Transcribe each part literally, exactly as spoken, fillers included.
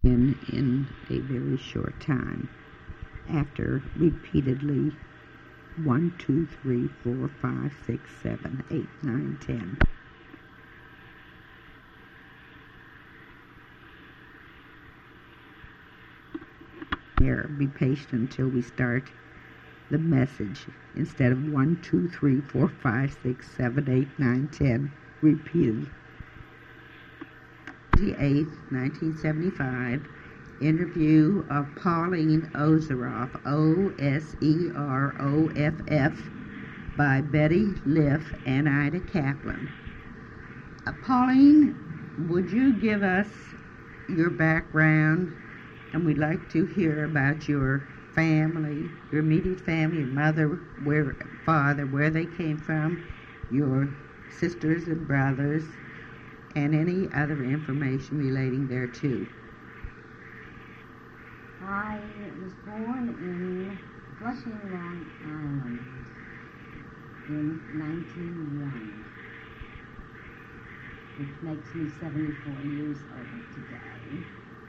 in in a very short time after repeatedly one, two, three, four, five, six, seven, eight, nine, ten. Here, be patient until we start the message. Instead of one, two, three, four, five, six, seven, eight, nine, ten, repeated. eighth, nineteen seventy-five, interview of Pauline Oseroff, O S E R O F F, by Betty Liff and Ida Kaplan. Uh, Pauline, would you give us your background? And we'd like to hear about your family, your immediate family, your mother, where, father, where they came from, your sisters and brothers, and any other information relating thereto. I was born in Flushing, Long Island in nineteen oh one, which makes me seventy-four years old today.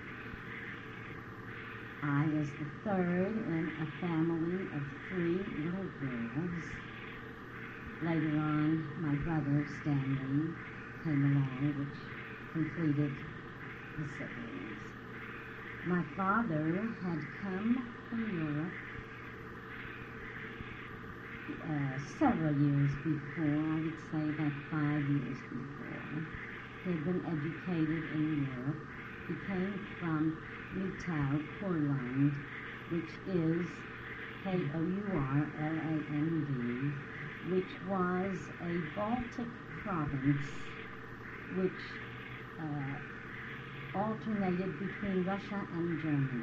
I was the third in a family of three little girls. Later on, my brother, Stanley, came along, which completed the siblings. My father had come from Europe uh, several years before, I would say about five years before. He had been educated in Europe. He came from Litauen, Courland, which is K O U R L A N D, which was a Baltic province which uh, alternated between Russia and Germany.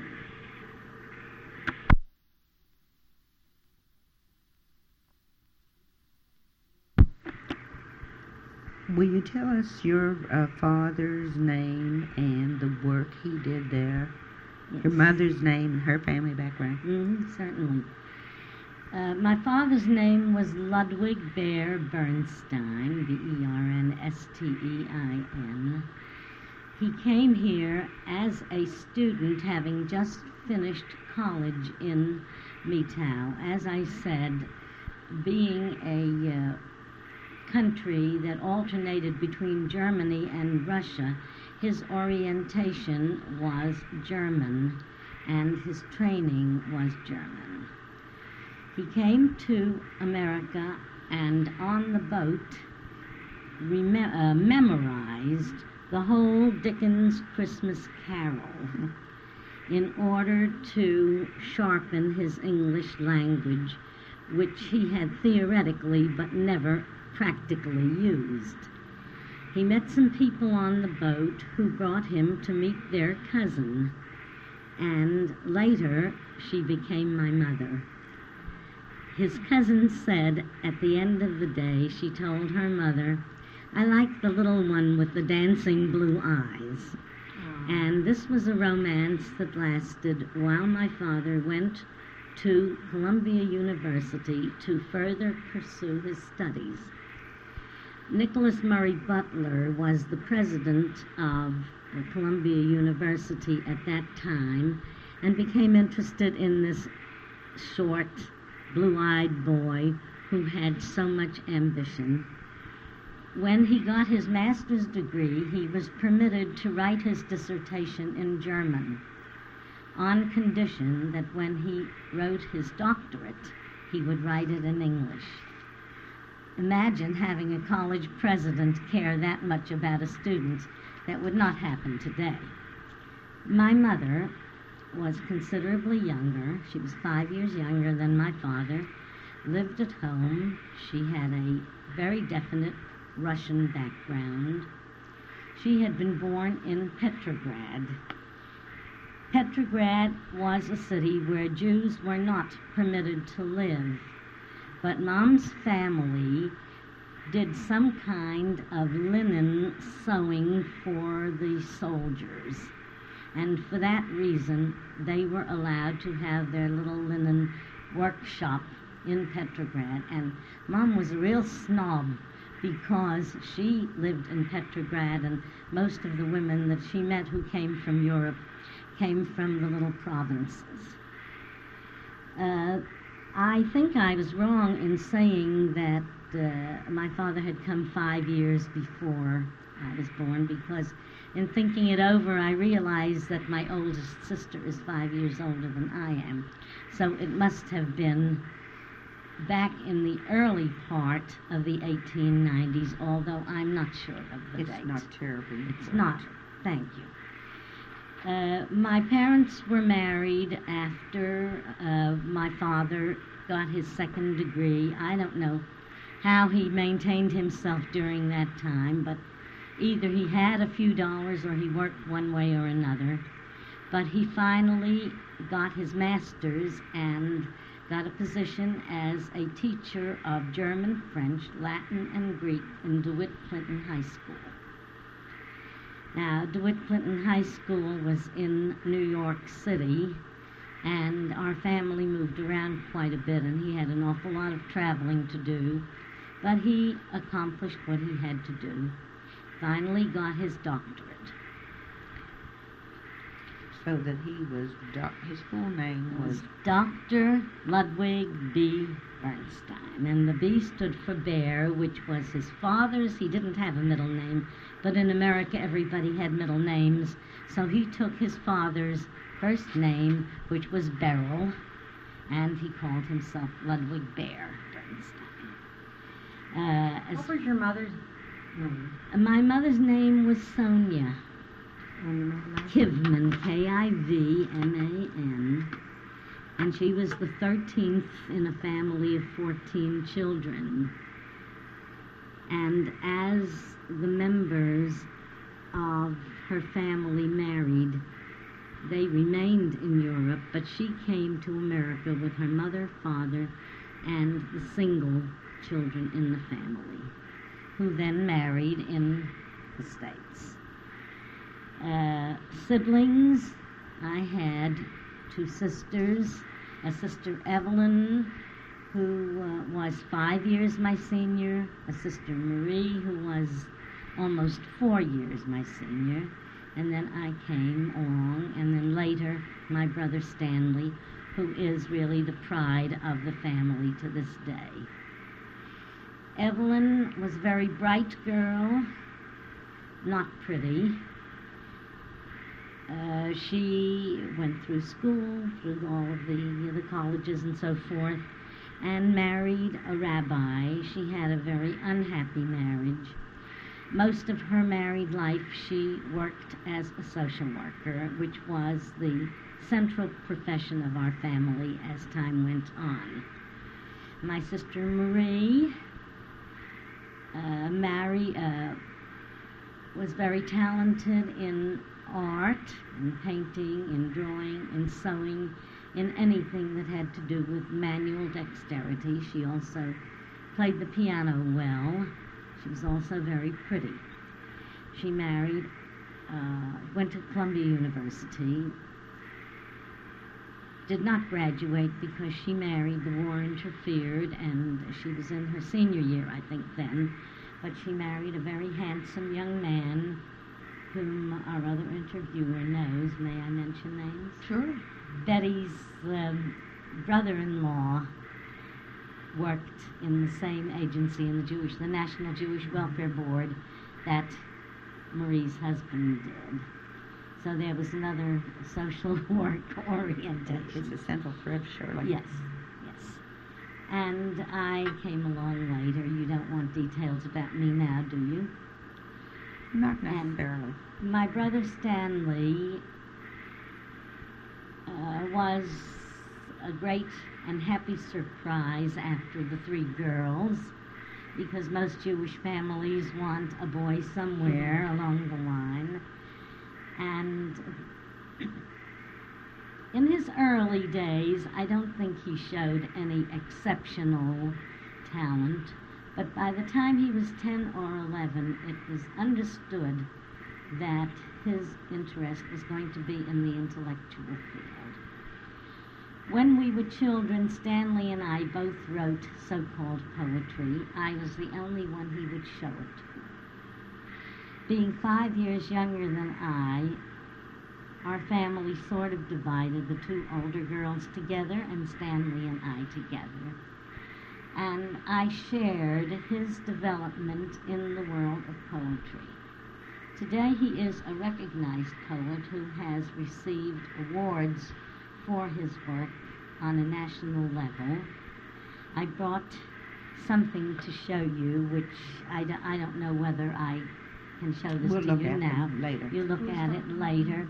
Will you tell us your uh, father's name and the work he did there? Yes. Your mother's name and her family background? Mm-hmm, certainly. Uh, my father's name was Ludwig Bear Bernstein, B E R N S T E I N. He came here as a student, having just finished college in Mitau. As I said, being a uh, country that alternated between Germany and Russia, his orientation was German and his training was German. He came to America and on the boat rem- uh, memorized the whole Dickens Christmas Carol in order to sharpen his English language, which he had theoretically but never practically used. He met some people on the boat who brought him to meet their cousin, and later she became my mother. His cousin said at the end of the day, she told her mother, "I like the little one with the dancing blue eyes." Aww. And this was a romance that lasted while my father went to Columbia University to further pursue his studies. Nicholas Murray Butler was the president of Columbia University at that time and became interested in this short, blue-eyed boy who had so much ambition. When he got his master's degree, he was permitted to write his dissertation in German on condition that when he wrote his doctorate, he would write it in English. Imagine having a college president care that much about a student. That would not happen today. My mother was considerably younger. She was five years younger than my father, lived at home. She had a very definite Russian background. She had been born in Petrograd. Petrograd was a city where Jews were not permitted to live. But Mom's family did some kind of linen sewing for the soldiers. And for that reason, they were allowed to have their little linen workshop in Petrograd. And Mom was a real snob because she lived in Petrograd, and most of the women that she met who came from Europe came from the little provinces. Uh, I think I was wrong in saying that uh, my father had come five years before I was born, because in thinking it over, I realized that my oldest sister is five years older than I am. So it must have been back in the early part of the eighteen nineties, although I'm not sure of the It's date. not terribly It's important. not. Thank you. Uh, my parents were married after uh, my father got his second degree. I don't know how he maintained himself during that time, but either he had a few dollars or he worked one way or another. But he finally got his master's and got a position as a teacher of German, French, Latin, and Greek in DeWitt Clinton High School. Now, DeWitt Clinton High School was in New York City, and our family moved around quite a bit, and he had an awful lot of traveling to do, but he accomplished what he had to do. Finally got his doctorate. So that he was, doc- his full name was, Was Doctor Ludwig B. Bernstein, and the B stood for Bear, which was his father's. He didn't have a middle name, but in America everybody had middle names, so he took his father's first name, which was Beryl, and he called himself Ludwig Bear Bernstein. Uh, as What was your mother's name? my mother's name was Sonia And your middle name? Kivman, K I V M A N, and she was the thirteenth in a family of fourteen children. And as the members of her family married, they remained in Europe, but she came to America with her mother, father, and the single children in the family, who then married in the States. Uh, siblings, I had two sisters, a sister Evelyn, who uh, was five years my senior, a sister Marie, who was almost four years my senior, and then I came along, and then later my brother Stanley, who is really the pride of the family to this day. Evelyn was a very bright girl, not pretty. Uh, she went through school, through all of the, the colleges and so forth, and married a rabbi. She had a very unhappy marriage. Most of her married life she worked as a social worker, which was the central profession of our family as time went on. My sister Marie uh, Mary uh, was very talented in art, in painting, in drawing, in sewing, in anything that had to do with manual dexterity. She also played the piano well. She was also very pretty. She married, uh, went to Columbia University, did not graduate because she married, the war interfered, and she was in her senior year, I think, then. But she married a very handsome young man whom our other interviewer knows. May I mention names? sure, Betty's um, brother-in-law worked in the same agency in the Jewish, the National Jewish Welfare Board that Marie's husband did. So there was another social work it's orientation. a central thread, Shirley. Yes, yes. And I came along later. You don't want details about me now, do you? Not And- necessarily. My brother Stanley uh, was a great and happy surprise after the three girls, because most Jewish families want a boy somewhere along the line. And in his early days, I don't think he showed any exceptional talent, but by the time he was ten or eleven, it was understood that his interest was going to be in the intellectual field. When we were children, Stanley and I both wrote so-called poetry. I was the only one he would show it to. Being five years younger than I, our family sort of divided, the two older girls together and Stanley and I together. And I shared his development in the world of poetry. Today he is a recognized poet who has received awards for his work on a national level. I brought something to show you, which I, do, I don't know whether I can show this We'll to look you at now. it later. You look at it later.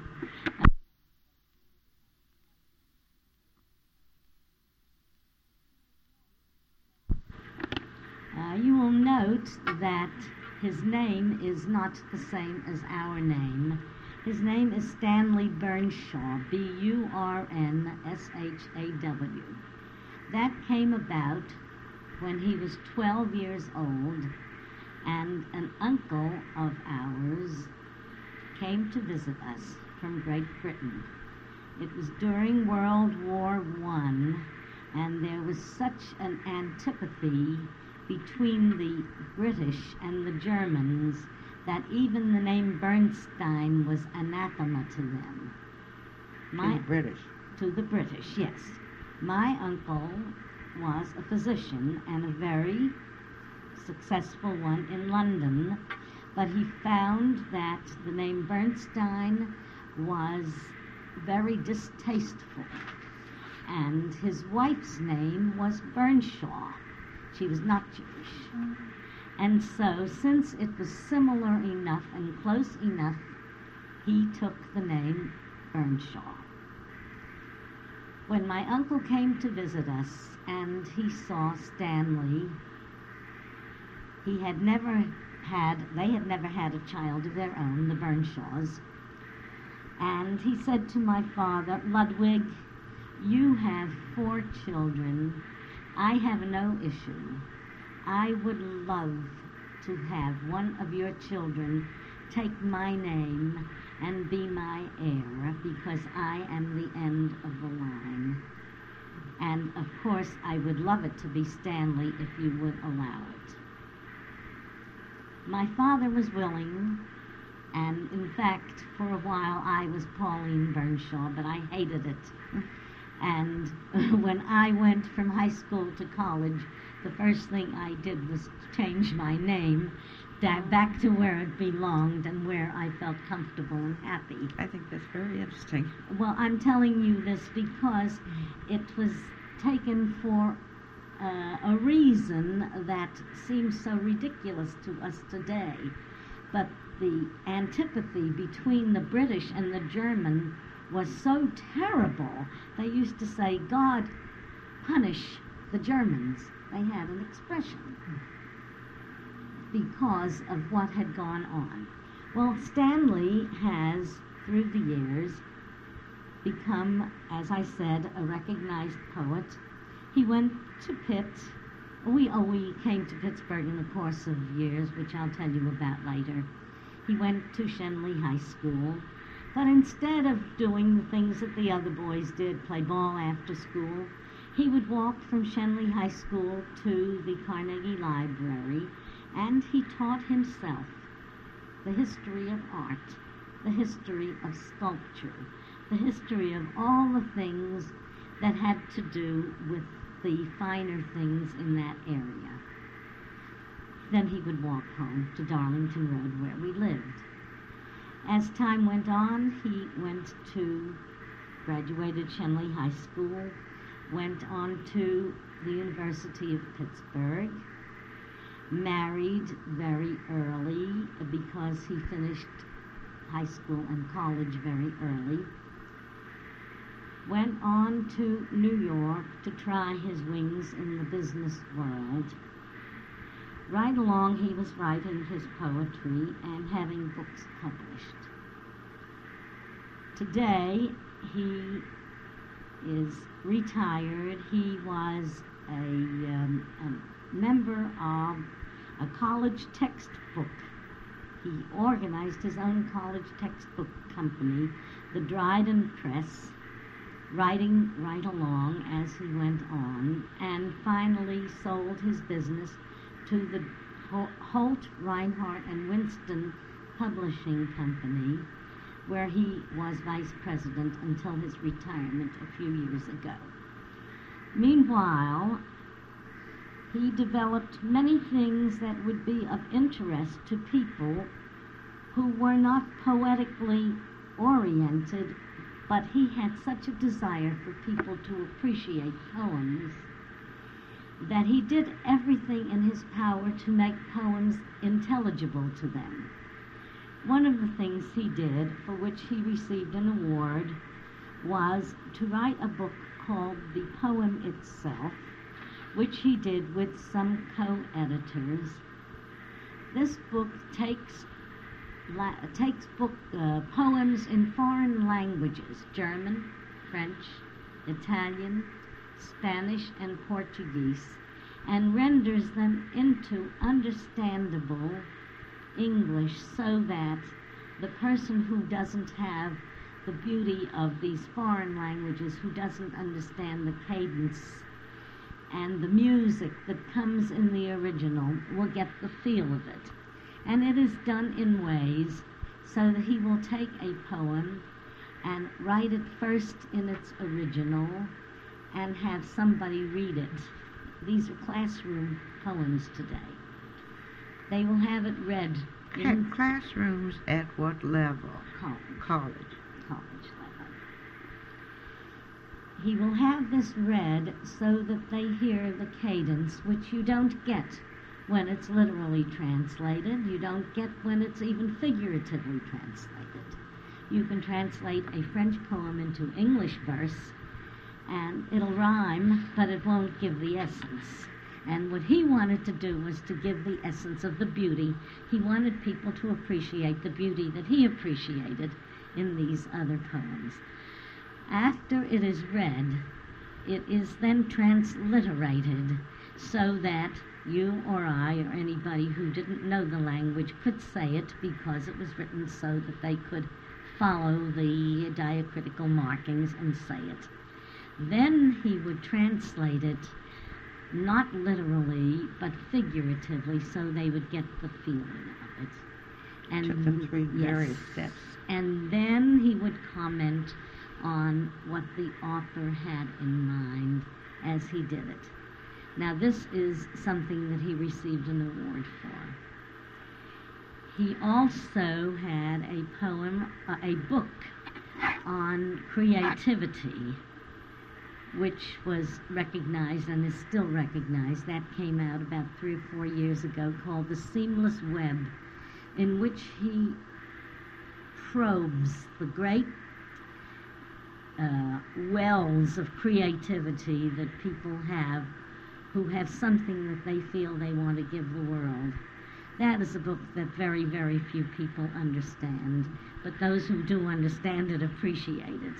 Uh, you will note that his name is not the same as our name. His name is Stanley Burnshaw, B U R N S H A W. That came about when he was twelve years old, and an uncle of ours came to visit us from Great Britain. It was during World War One, and there was such an antipathy between the British and the Germans that even the name Bernstein was anathema to them. To the British. To the British, yes. My uncle was a physician and a very successful one in London, but he found that the name Bernstein was very distasteful, and his wife's name was Burnshaw. She was not Jewish. And so, since it was similar enough and close enough, he took the name Burnshaw. When my uncle came to visit us and he saw Stanley, he had never had, they had never had a child of their own, the Burnshaws, and he said to my father, Ludwig, you have four children. I have no issue. I would love to have one of your children take my name and be my heir, because I am the end of the line. And of course, I would love it to be Stanley if you would allow it. My father was willing, and in fact, for a while I was Pauline Burnshaw, but I hated it. And when I went from high school to college, the first thing I did was change my name back to where it belonged and where I felt comfortable and happy. I think that's very interesting. Well, I'm telling you this because it was taken for uh, a reason that seems so ridiculous to us today. But the antipathy between the British and the German was so terrible. They used to say, God, punish the Germans. They had an expression because of what had gone on. Well, Stanley has, through the years, become, as I said, a recognized poet. He went to Pitt. We, oh, we came to Pittsburgh in the course of years, which I'll tell you about later. He went to Shenley High School. But instead of doing the things that the other boys did, play ball after school, he would walk from Shenley High School to the Carnegie Library, and he taught himself the history of art, the history of sculpture, the history of all the things that had to do with the finer things in that area. Then he would walk home to Darlington Road, where we lived. As time went on, he went to, graduated Shenley High School, went on to the University of Pittsburgh, married very early because he finished high school and college very early, went on to New York to try his wings in the business world. Right along, he was writing his poetry and having books published. Today, he is retired. He was a, um, a member of a college textbook. He organized his own college textbook company, the Dryden Press, writing right along as he went on, and finally sold his business to the Holt, Reinhardt, and Winston Publishing Company, where he was vice president until his retirement a few years ago. Meanwhile, he developed many things that would be of interest to people who were not poetically oriented, but he had such a desire for people to appreciate poems that he did everything in his power to make poems intelligible to them. One of the things he did, for which he received an award, was to write a book called The Poem Itself, which he did with some co-editors. This book takes la- takes book uh, poems in foreign languages, German, French, Italian, Spanish, and Portuguese, and renders them into understandable English so that the person who doesn't have the beauty of these foreign languages, who doesn't understand the cadence and the music that comes in the original, will get the feel of it. And it is done in ways so that he will take a poem and write it first in its original and have somebody read it. These are classroom poems today. They will have it read in At classrooms at what level? college. College. college level. He will have this read so that they hear the cadence, which you don't get when it's literally translated. You don't get when it's even figuratively translated. You can translate a French poem into English verse, and it'll rhyme, but it won't give the essence. And what he wanted to do was to give the essence of the beauty. He wanted people to appreciate the beauty that he appreciated in these other poems. After it is read, it is then transliterated so that you or I or anybody who didn't know the language could say it, because it was written so that they could follow the diacritical markings and say it. Then he would translate it, not literally, but figuratively, so they would get the feeling of it. And Took them through yes. various steps. And then he would comment on what the author had in mind as he did it. Now, this is something that he received an award for. He also had a poem, uh, a book on creativity, which was recognized and is still recognized. That came out about three or four years ago, called The Seamless Web, in which he probes the great uh, wells of creativity that people have who have something that they feel they want to give the world. That is a book that very, very few people understand, but those who do understand it appreciate it.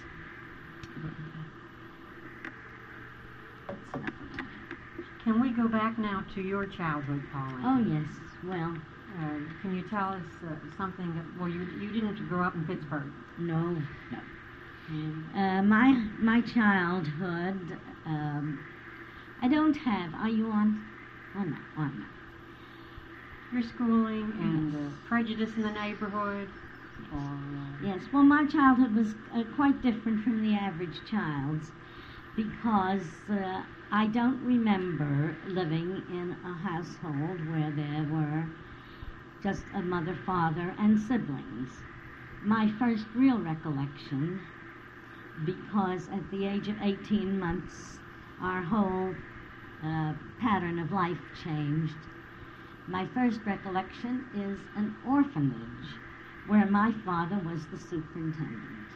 Can we go back now to your childhood, Pauline? Oh, yes. Well, Uh, can you tell us uh, something that, well, you, you didn't grow up in Pittsburgh. no, no. And Uh, my my childhood, um, I don't have. Are you on? Oh no, oh no. your schooling and uh, prejudice in the neighborhood, or... Uh, Yes. Well, my childhood was uh, quite different from the average child's, because uh, I don't remember living in a household where there were just a mother, father, and siblings. My first real recollection, because at the age of eighteen months, our whole uh, pattern of life changed. My first recollection is an orphanage where my father was the superintendent.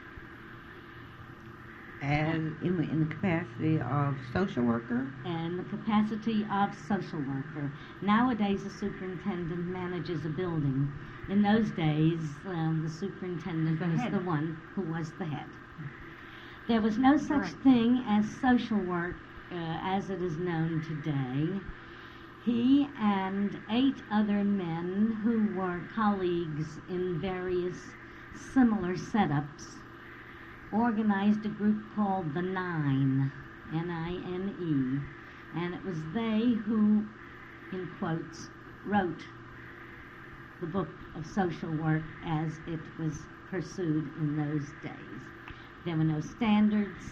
And in the, in the capacity of social worker? And the capacity of social worker. Nowadays, a superintendent manages a building. In those days, um, the superintendent The was head. the one who was the head. There was no such Right. thing as social work uh, as it is known today. He and eight other men who were colleagues in various similar setups organized a group called the Nine, N I N E, and it was they who, in quotes, wrote the book of social work as it was pursued in those days. There were no standards,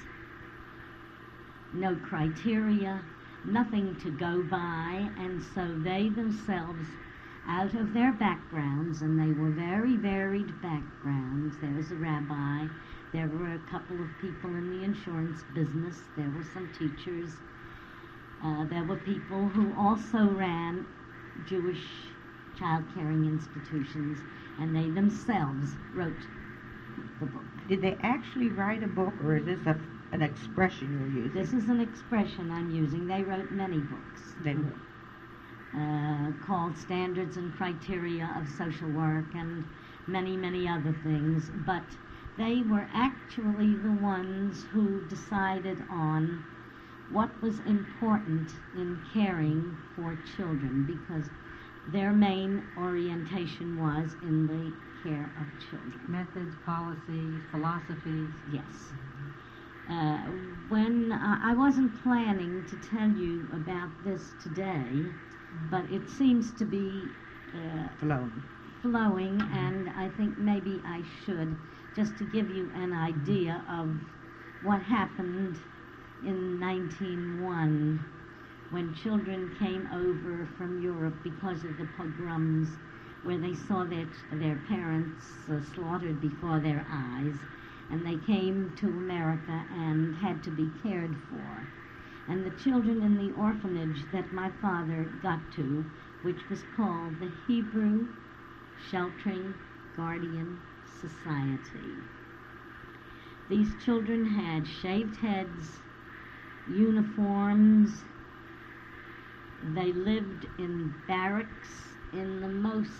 no criteria, nothing to go by, and so they themselves, out of their backgrounds, and they were very varied backgrounds. There was a rabbi, there were a couple of people in the insurance business, there were some teachers, uh, there were people who also ran Jewish child-caring institutions, and they themselves wrote the book. Did they actually write a book, or is this a, an expression you're using? This is an expression I'm using. They wrote many books. They wrote. Uh, called Standards and Criteria of Social Work and many, many other things, but they were actually the ones who decided on what was important in caring for children, because their main orientation was in the care of children. Methods, policies, philosophies. Yes. Uh, when uh, I wasn't planning to tell you about this today, but it seems to be uh, Flowing. flowing, and I think maybe I should, just to give you an idea of what happened in nineteen oh one when children came over from Europe because of the pogroms, where they saw their, their parents uh, slaughtered before their eyes, and they came to America and had to be cared for. And the children in the orphanage that my father got to, which was called the Hebrew Sheltering Guardian Society. These children had shaved heads, uniforms. They lived in barracks in the most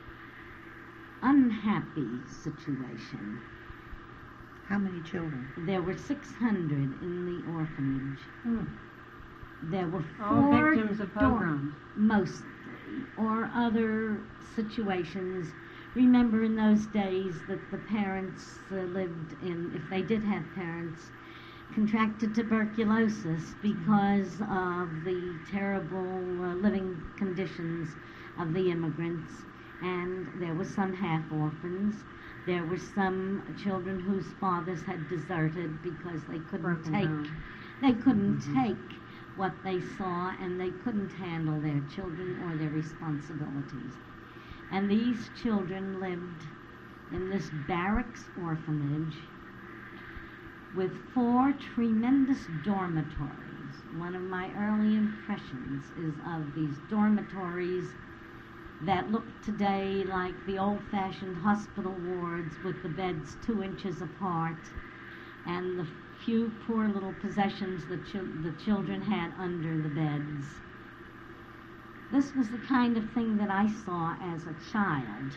unhappy situation. How many children? There were six hundred in the orphanage. Hmm. There were All four victims of dorm- pogroms. mostly, or other situations. Remember, in those days that the parents uh, lived in, if they did have parents, contracted tuberculosis because of the terrible uh, living conditions of the immigrants, and there were some half orphans. There were some children whose fathers had deserted because they couldn't Broken take home. they couldn't Mhm. take what they saw, and they couldn't handle their children or their responsibilities. And these children lived in this barracks orphanage with four tremendous dormitories. One of my early impressions is of these dormitories that look today like the old-fashioned hospital wards with the beds two inches apart and the few poor little possessions the, chil- the children had under the beds. This was the kind of thing that I saw as a child.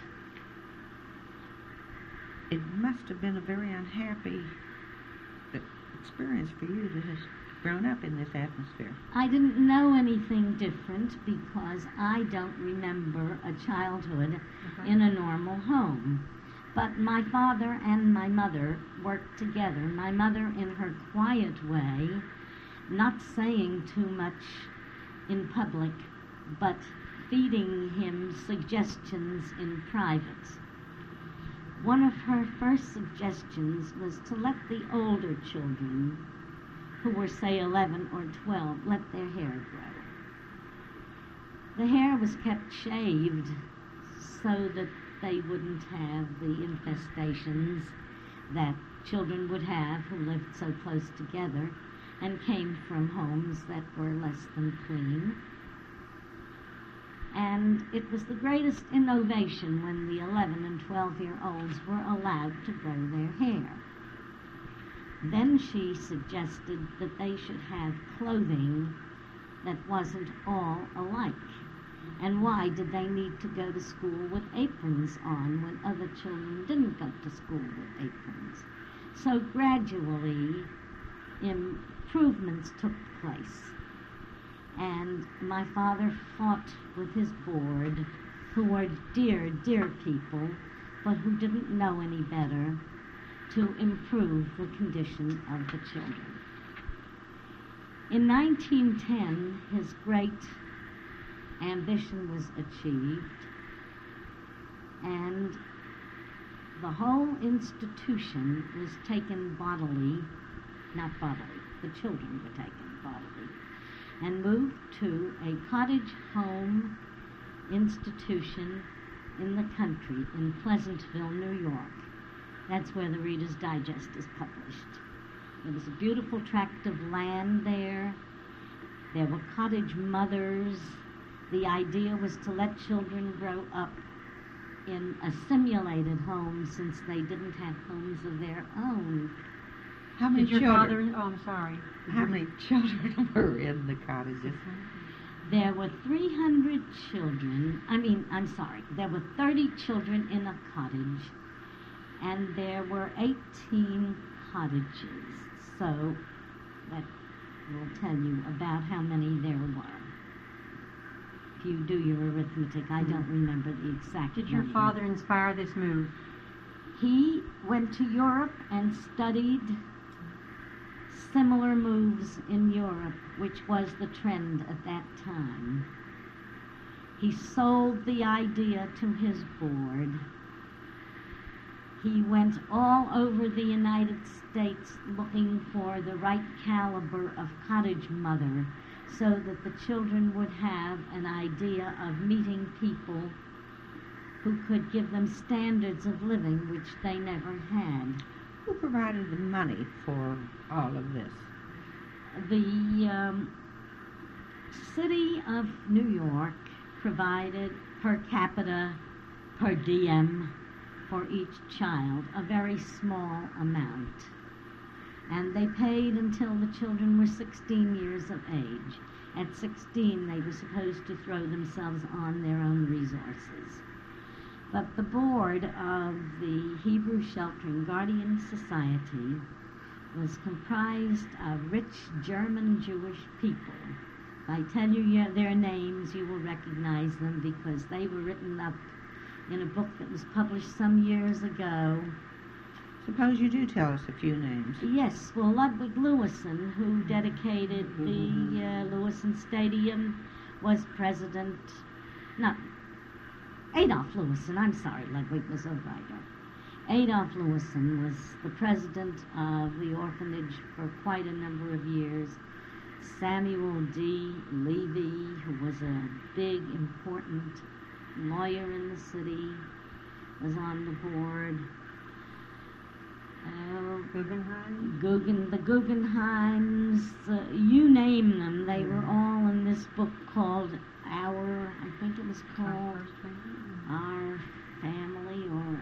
It must have been a very unhappy uh, experience for you to have grown up in this atmosphere. I didn't know anything different because I don't remember a childhood Okay. in a normal home. But my father and my mother worked together. My mother in her quiet way, not saying too much in public, but feeding him suggestions in private. One of her first suggestions was to let the older children, who were, say, eleven or twelve, let their hair grow. The hair was kept shaved so that they wouldn't have the infestations that children would have who lived so close together and came from homes that were less than clean. And it was the greatest innovation when the eleven and twelve-year-olds were allowed to grow their hair. Then she suggested that they should have clothing that wasn't all alike. And why did they need to go to school with aprons on when other children didn't go to school with aprons? So gradually, improvements took place. And my father fought with his board, who were dear, dear people, but who didn't know any better, to improve the condition of the children. In nineteen ten, his great ambition was achieved. and the whole institution was taken bodily, not bodily, the children were taken bodily, and moved to a cottage home institution in the country in Pleasantville, New York. That's where the Reader's Digest is published. There was a beautiful tract of land there. There were cottage mothers. The idea was to let children grow up in a simulated home since they didn't have homes of their own. How many Did your children? father? Oh, I'm sorry. How many children were in the cottages? There were three hundred children, I mean, I'm sorry, there were thirty children in a cottage, and there were eighteen cottages, so that will tell you about how many there were. If you do your arithmetic, I don't remember the exact Did your number. father inspire this move? He went to Europe and studied similar moves in Europe, which was the trend at that time. He sold the idea to his board. He went all over the United States looking for the right caliber of cottage mother so that the children would have an idea of meeting people who could give them standards of living which they never had. Who provided the money for all of this? The um, city of New York provided per capita, per diem, for each child, a very small amount. And they paid until the children were sixteen years of age. At sixteen, they were supposed to throw themselves on their own resources. But the board of the Hebrew Sheltering Guardian Society was comprised of rich German Jewish people. If I tell you your- their names, you will recognize them because they were written up in a book that was published some years ago. Suppose you do tell us a few names. Yes, well, Ludwig Lewison, who dedicated the uh, Lewison Stadium, was president, not Adolf Lewison, I'm sorry, Ludwig was a writer. Adolf Lewison was the president of the orphanage for quite a number of years. Samuel D. Levy, who was a big, important lawyer in the city, was on the board. Uh, Guggenheim? Guggen, the Guggenheims, uh, you name them, they were all in this book called Our, I think it was Our called first family? Our Family, or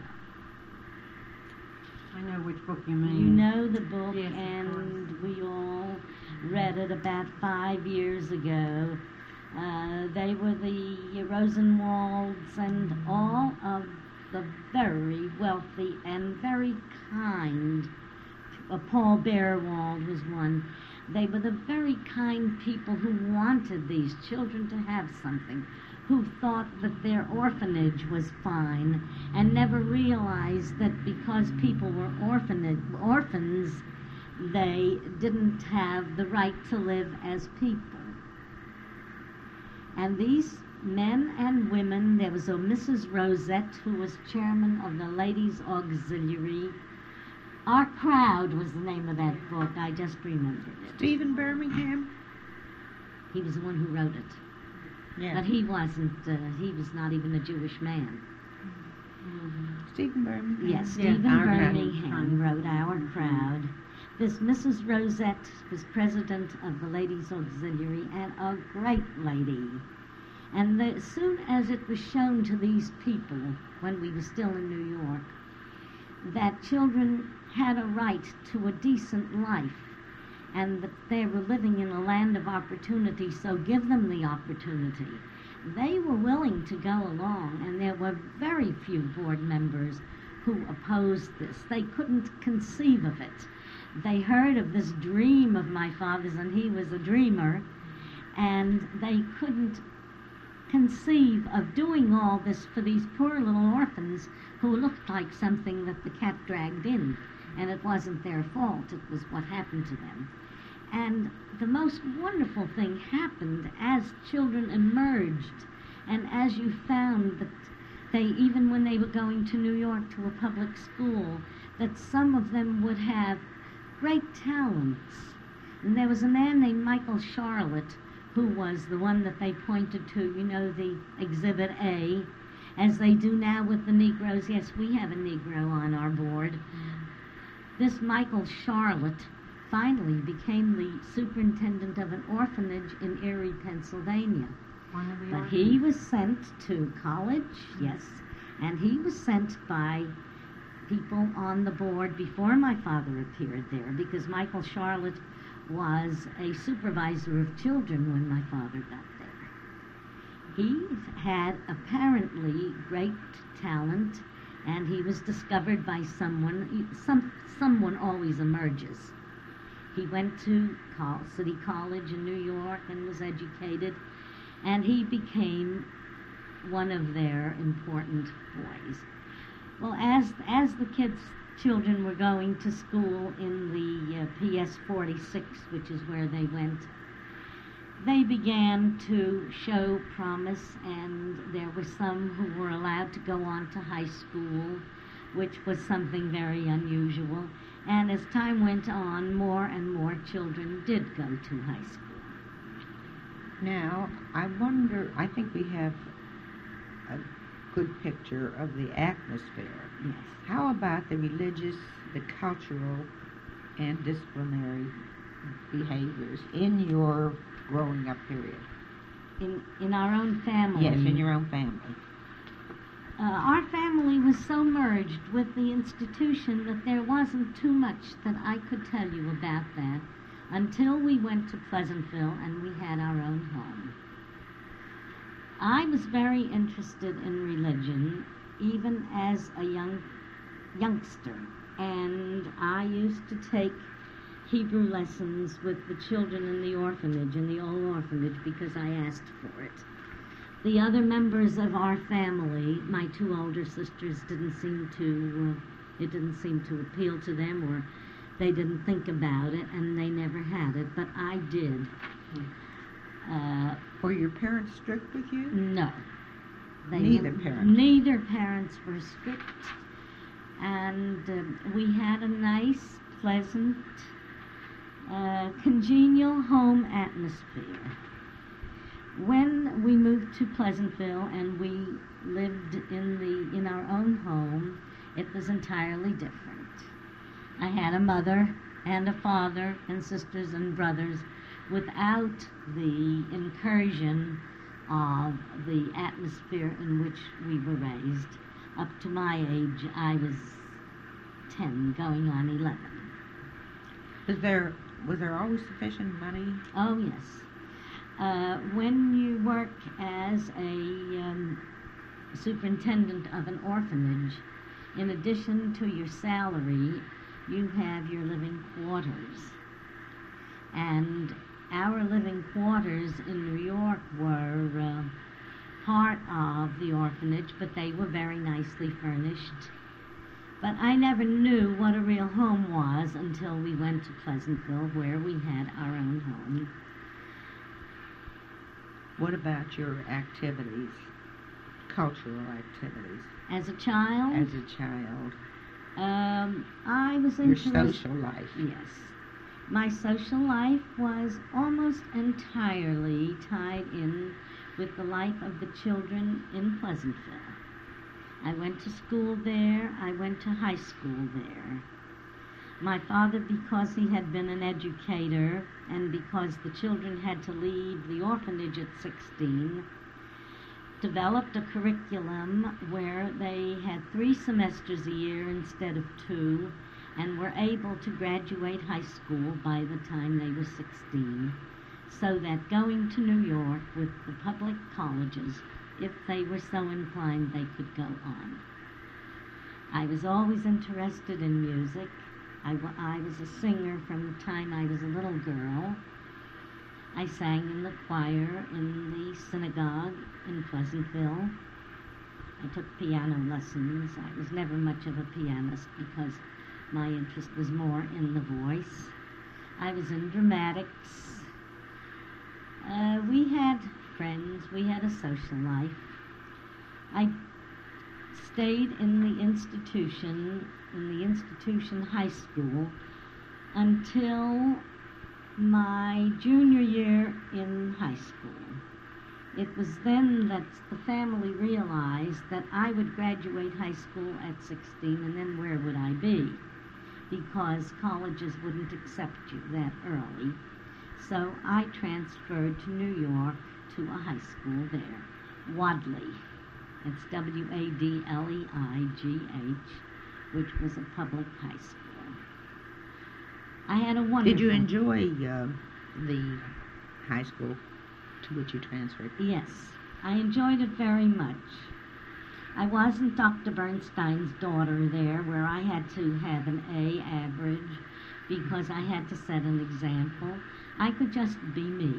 I know which book you you mean. know the book, Yes, of and we all read it about five years ago. Uh, they were the Rosenwalds and all of the very wealthy and very kind. Uh, Paul Bearwald was one. They were the very kind people who wanted these children to have something, who thought that their orphanage was fine and never realized that because people were orphanage, orphans, they didn't have the right to live as people. And these men and women, there was a Missus Rosette who was chairman of the Ladies' Auxiliary. Our Crowd was the name of that book, I just remembered it. Stephen Birmingham? He was the one who wrote it. Yeah. But he wasn't, uh, he was not even a Jewish man. Stephen Birmingham? Yes, Yeah, Stephen Our Crowd. Birmingham wrote Our Crowd. This Missus Rosette was president of the Ladies' Auxiliary and a great lady. And the, as soon as it was shown to these people, when we were still in New York, that children had a right to a decent life and that they were living in a land of opportunity, so give them the opportunity. They were willing to go along, and there were very few board members who opposed this. They couldn't conceive of it. They heard of this dream of my father's, and he was a dreamer, and they couldn't conceive of doing all this for these poor little orphans who looked like something that the cat dragged in, and it wasn't their fault, it was what happened to them. And the most wonderful thing happened as children emerged, and as you found that they, even when they were going to New York to a public school, that some of them would have great talents. And there was a man named Michael Charlotte, who was the one that they pointed to, you know, the Exhibit A, as they do now with the Negroes. Yes, we have a Negro on our board. Mm. This Michael Charlotte finally became the superintendent of an orphanage in Erie, Pennsylvania. One of the But orphans. he was sent to college, yes, and he was sent by people on the board before my father appeared there, because Michael Charlotte was a supervisor of children when my father got there. He had apparently great talent, and he was discovered by someone. Some, someone always emerges. He went to Col- City College in New York and was educated, and he became one of their important boys. Well, as as the kids, children were going to school in the uh, P S forty-six, which is where they went, they began to show promise, and there were some who were allowed to go on to high school, which was something very unusual. And as time went on, more and more children did go to high school. Now, I wonder, I think we have a good picture of the atmosphere. Yes. How about the religious, the cultural, and disciplinary behaviors in your growing up period? In in our own family. Yes, in your own family. Uh, our family was so merged with the institution that there wasn't too much that I could tell you about that until we went to Pleasantville and we had our own home. I was very interested in religion even as a young youngster, and I used to take Hebrew lessons with the children in the orphanage, in the old orphanage, because I asked for it. The other members of our family, my two older sisters, didn't seem to, uh, it didn't seem to appeal to them, or they didn't think about it, and they never had it, but I did. Uh, Were your parents strict with you? no. They Neither were- parent. Neither parents were strict, and uh, we had a nice, pleasant, uh, congenial home atmosphere. When we moved to Pleasantville and we lived in the in our own home, it was entirely different. I had a mother and a father and sisters and brothers without the incursion of the atmosphere in which we were raised. Up to my age, I was ten, going on eleven. Was there was there always sufficient money? Oh, yes. Uh, when you work as a um, superintendent of an orphanage, in addition to your salary, you have your living quarters. And our living quarters in New York were uh, part of the orphanage, but they were very nicely furnished. But I never knew what a real home was until we went to Pleasantville, where we had our own home. What about your activities, cultural activities, As a child, as a child? um, I was Your interested. social life. Yes. My social life was almost entirely tied in with the life of the children in Pleasantville. I went to school there. I went to high school there. My father, because he had been an educator and because the children had to leave the orphanage at sixteen, developed a curriculum where they had three semesters a year instead of two, and were able to graduate high school by the time they were sixteen, so that going to New York with the public colleges, if they were so inclined, they could go on. I was always interested in music. I, w- I was a singer from the time I was a little girl. I sang in the choir in the synagogue in Pleasantville. I took piano lessons. I was never much of a pianist because my interest was more in the voice. I was in dramatics. Uh, we had friends. We had a social life. I stayed in the institution, in the institution high school, until my junior year in high school. It was then that the family realized that I would graduate high school at sixteen, and then where would I be? Because colleges wouldn't accept you that early. So I transferred to New York to a high school there, Wadley. It's W A D L E I G H, which was a public high school. I had a wonderful... Did you enjoy uh, the high school to which you transferred? Yes, I enjoyed it very much. I wasn't Doctor Bernstein's daughter there, where I had to have an A average because I had to set an example. I could just be me.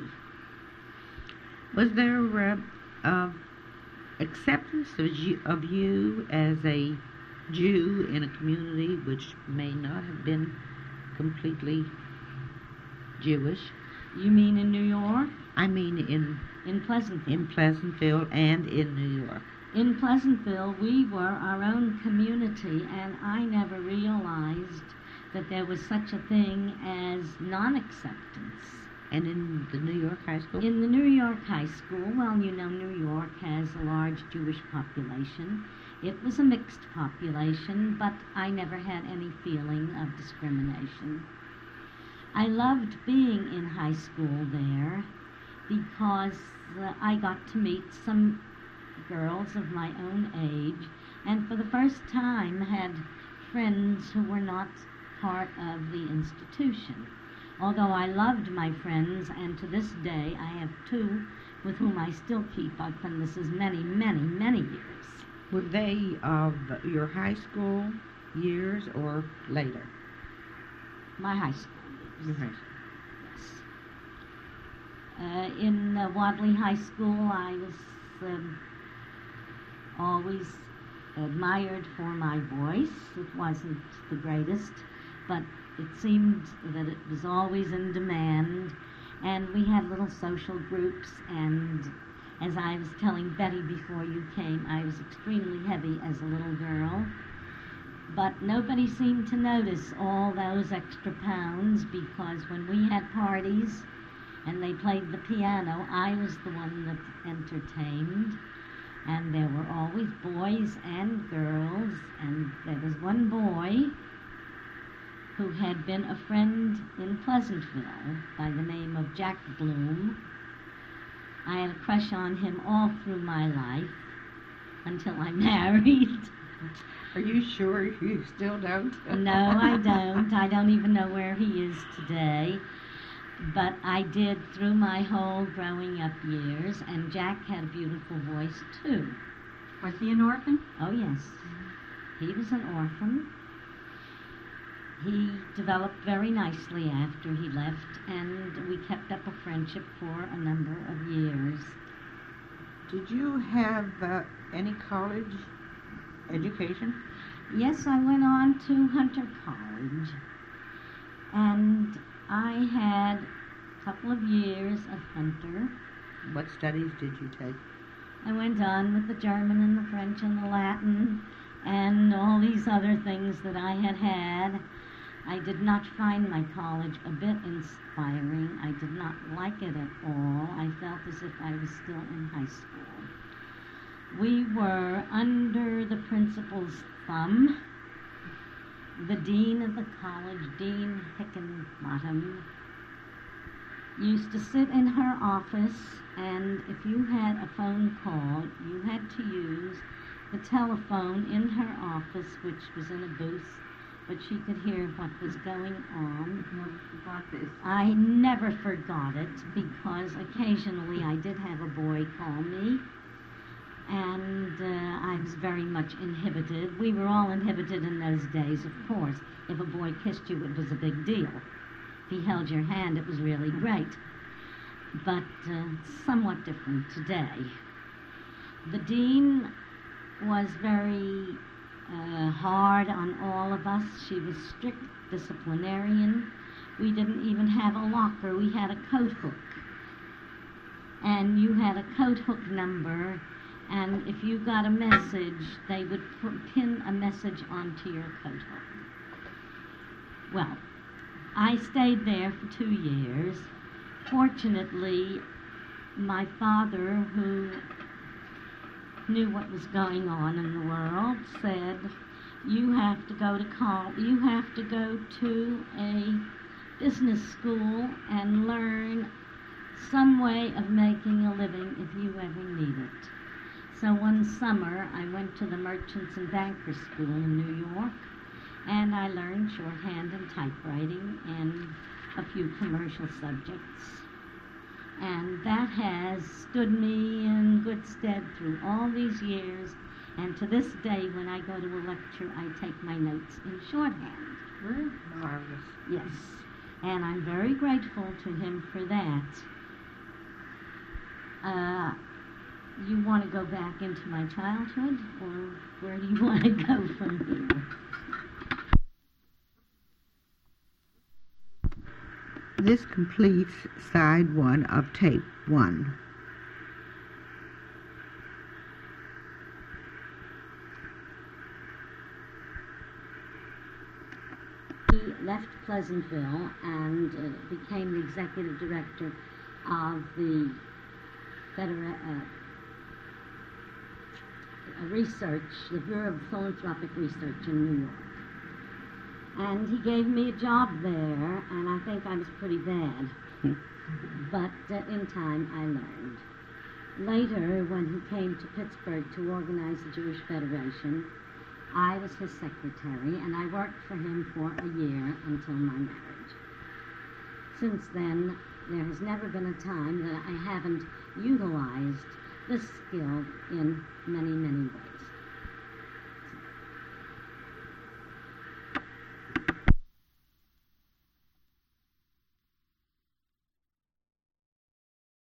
Was there uh, uh, acceptance of you, of you as a Jew in a community which may not have been completely Jewish? You mean in New York? I mean in In Pleasantville. in Pleasantville and in New York. In Pleasantville, we were our own community, and I never realized that there was such a thing as non-acceptance. And in the New York high school? In the New York high school, well, you know, New York has a large Jewish population. It was a mixed population, but I never had any feeling of discrimination. I loved being in high school there because uh, I got to meet some girls of my own age, and for the first time had friends who were not part of the institution. Although I loved my friends, and to this day I have two with whom I still keep up, and this is many, many, many years. Were they of your high school years or later? My high school years. Your high school. Yes. Uh, in uh, Wadley High School, I was um, always admired for my voice. It wasn't the greatest, but it seemed that it was always in demand, and we had little social groups, and as I was telling Betty before you came, I was extremely heavy as a little girl, but nobody seemed to notice all those extra pounds, because when we had parties and they played the piano, I was the one that entertained, and there were always boys and girls, and there was one boy who had been a friend in Pleasantville by the name of Jack Bloom. I had a crush on him all through my life until I married. Are you sure you still don't? No, I don't. I don't even know where he is today. But I did through my whole growing up years, and Jack had a beautiful voice too. Was he an orphan? Oh, yes. He was an orphan. He developed very nicely after he left, and we kept up a friendship for a number of years. Did you have uh, any college education? Yes, I went on to Hunter College, and I had a couple of years at Hunter. What studies did you take? I went on with the German and the French and the Latin and all these other things that I had had. I did not find my college a bit inspiring. I did not like it at all. I felt as if I was still in high school. We were under the principal's thumb. The dean of the college, Dean Hickenbottom, used to sit in her office, and if you had a phone call, you had to use the telephone in her office, which was in a booth, but she could hear what was going on. Never forgot this. I never forgot it, because occasionally I did have a boy call me, and uh, I was very much inhibited. We were all inhibited in those days, of course. If a boy kissed you, it was a big deal. If he held your hand, it was really great. But uh, somewhat different today. The dean was very uh, hard on all of us. She was strict disciplinarian. We didn't even have a locker. We had a coat hook. And you had a coat hook number, And if you got a message, they would p- pin a message onto your coat hook. Well, I stayed there for two years. Fortunately, my father, who knew what was going on in the world, said, you have to go to col- you have to go to a business school and learn some way of making a living if you ever need it. So one summer I went to the Merchants and Bankers School in New York, and I learned shorthand and typewriting and a few commercial subjects. And that has stood me in good stead through all these years, and to this day when I go to a lecture I take my notes in shorthand. Well, marvelous. Yes, and I'm very grateful to him for that. Uh, you want to go back into my childhood, or where do you want to go from here? This completes side one of tape one. He left Pleasantville and uh, became the executive director of the Federa- uh, uh, Research, the Bureau of Philanthropic Research in New York. And he gave me a job there, and I think I was pretty bad. But uh, in time I learned. Later, when he came to Pittsburgh to organize the Jewish Federation, I was his secretary, and I worked for him for a year until my marriage. Since then, there has never been a time that I haven't utilized this skill in many, many ways.